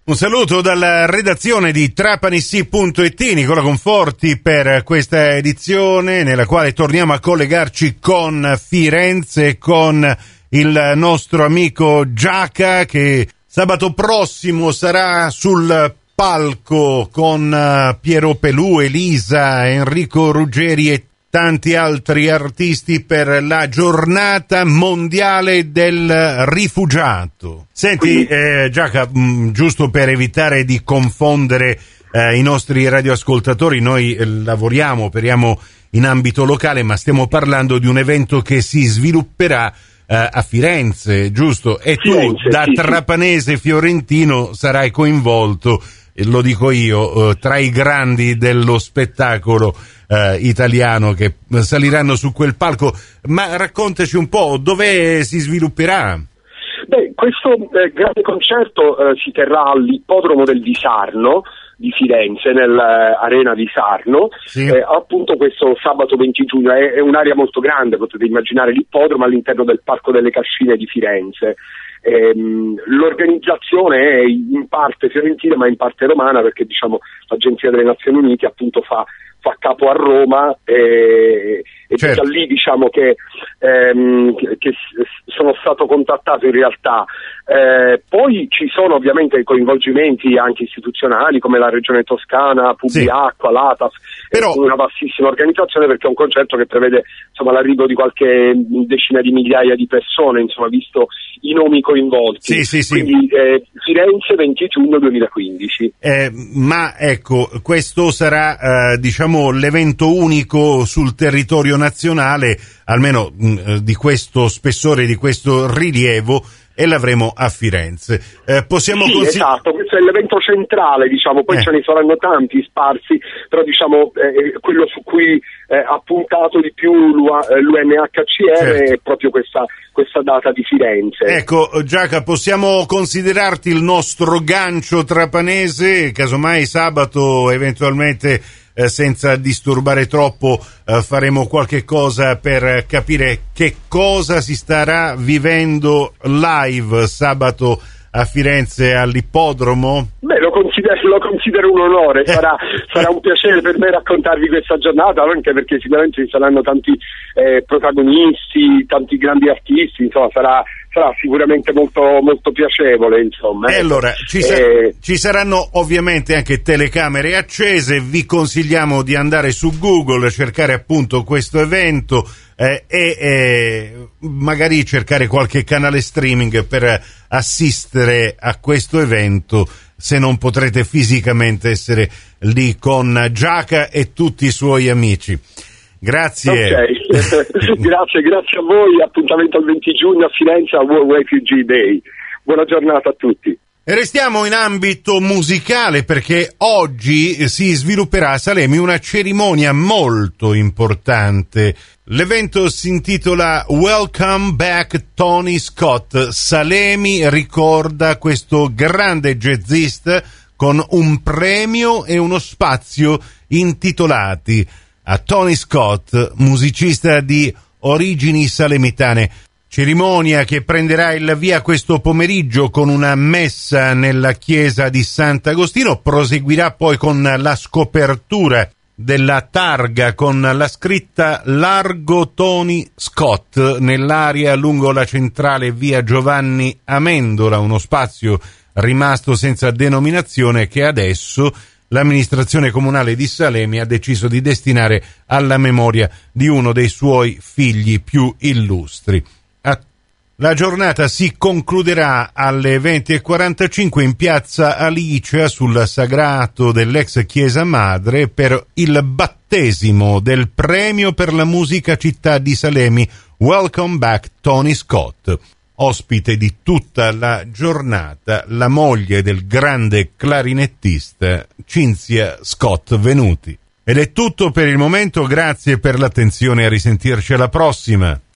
Un saluto dalla redazione di Trapanissi.it, Nicola Conforti, per questa edizione nella quale torniamo a collegarci con Firenze, con il nostro amico Giaca, che sabato prossimo sarà sul palco con Piero Pelù, Elisa, Enrico Ruggeri e tanti altri artisti per la giornata mondiale del rifugiato. Senti, Giaca, giusto per evitare di confondere i nostri radioascoltatori, noi operiamo in ambito locale, ma stiamo parlando di un evento che si svilupperà a Firenze, giusto? E Firenze, tu, da trapanese fiorentino, sarai coinvolto, lo dico io, tra i grandi dello spettacolo italiano che saliranno su quel palco. Ma raccontaci un po' dove si svilupperà. Questo grande concerto si terrà all'Ippodromo del Visarno di Firenze, nell'Arena di Sarno, sì. Appunto questo sabato 20 giugno. È un'area molto grande, potete immaginare l'ippodromo all'interno del Parco delle Cascine di Firenze. L'organizzazione è in parte fiorentina ma in parte romana, perché l'Agenzia delle Nazioni Unite appunto fa capo a Roma e certo. Da lì che sono stato contattato in realtà. Poi ci sono ovviamente coinvolgimenti anche istituzionali come la Regione Toscana, Publiacqua, sì. L'ATAF, però una vastissima organizzazione, perché è un concerto che prevede l'arrivo di qualche decina di migliaia di persone, visto i nomi coinvolti. Sì. Quindi Firenze 20 giugno 2015. Ma ecco, questo sarà l'evento unico sul territorio nazionale, almeno di questo spessore, di questo rilievo, e l'avremo a Firenze. Possiamo esatto, questo è l'evento centrale, poi ce ne saranno tanti sparsi, però quello su cui ha puntato di più l'UNHCR, certo. È proprio questa data di Firenze. Ecco, Giaca, possiamo considerarti il nostro gancio trapanese, casomai sabato eventualmente senza disturbare troppo faremo qualche cosa per capire che cosa si starà vivendo live sabato a Firenze all'ippodromo? Lo considero un onore, sarà un piacere per me raccontarvi questa giornata, anche perché sicuramente ci saranno tanti protagonisti, tanti grandi artisti, sarà sicuramente molto, molto piacevole, E allora, ci saranno ovviamente anche telecamere accese, vi consigliamo di andare su Google, cercare appunto questo evento e magari cercare qualche canale streaming per assistere a questo evento, se non potrete fisicamente essere lì con Giaca e tutti i suoi amici. Grazie. Okay. grazie a voi, appuntamento al 20 giugno a Firenze al World Refugee Day. Buona giornata a tutti. E restiamo in ambito musicale, perché oggi si svilupperà a Salemi una cerimonia molto importante. L'evento si intitola Welcome Back Tony Scott. Salemi ricorda questo grande jazzista con un premio e uno spazio intitolati a Tony Scott, musicista di origini salemitane. Cerimonia che prenderà il via questo pomeriggio con una messa nella chiesa di Sant'Agostino, proseguirà poi con la scopertura della targa con la scritta Largo Tony Scott nell'area lungo la centrale via Giovanni Amendola, uno spazio rimasto senza denominazione che adesso l'amministrazione comunale di Salemi ha deciso di destinare alla memoria di uno dei suoi figli più illustri. La giornata si concluderà alle 20:45 in piazza Alicia sul sagrato dell'ex chiesa madre per il battesimo del premio per la musica città di Salemi Welcome Back Tony Scott. Ospite di tutta la giornata la moglie del grande clarinettista Cinzia Scott Venuti. Ed è tutto per il momento, grazie per l'attenzione e a risentirci alla prossima.